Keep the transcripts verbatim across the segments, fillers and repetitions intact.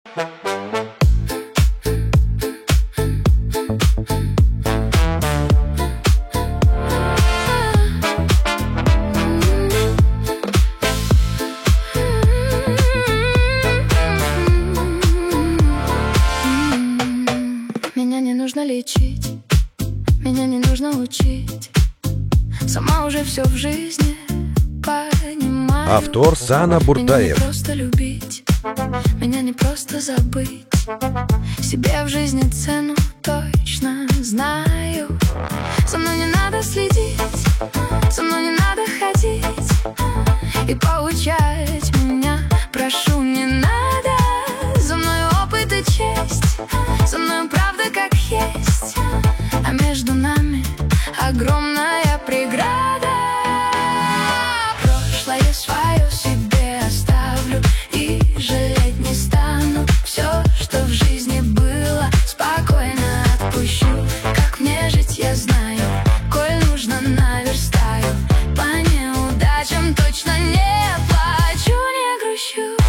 Меня не нужно лечить, меня не нужно учить, сама уже все в жизни понимаю. Автор Сана Буртаев. Меня не просто любить, меня не просто забыть, себе в жизни цену точно знаю. За мной не надо следить, за мной не надо ходить и поучать меня, прошу, не надо. За мной опыт и честь, за мной правда как есть, а между нами огромная преграда. Прошлое свое себе оставлю и жалеть не стану. Все, что в жизни было, спокойно отпущу. Как мне жить, я знаю, коль нужно, наверстаю. По неудачам точно не плачу, не грущу.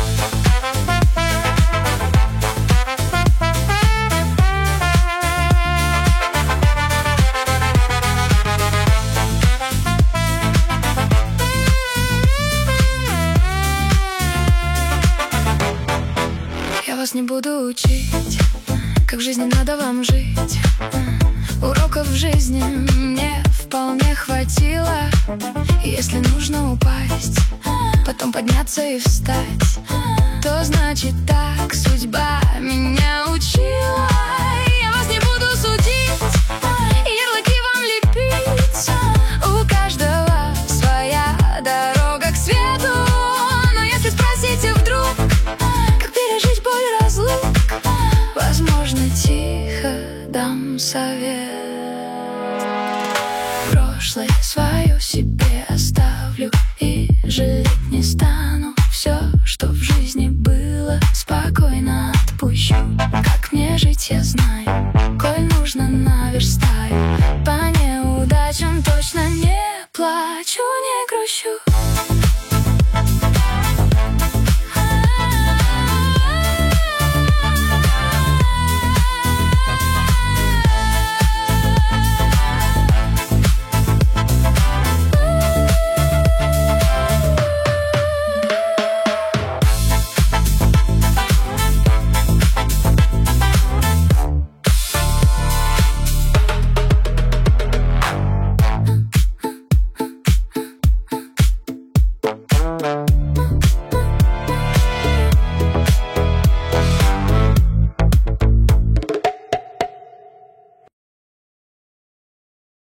Я вас не буду учить, как в жизни надо вам жить. Уроков в жизни мне вполне хватило. И если нужно упасть, потом подняться и встать, то значит так судьба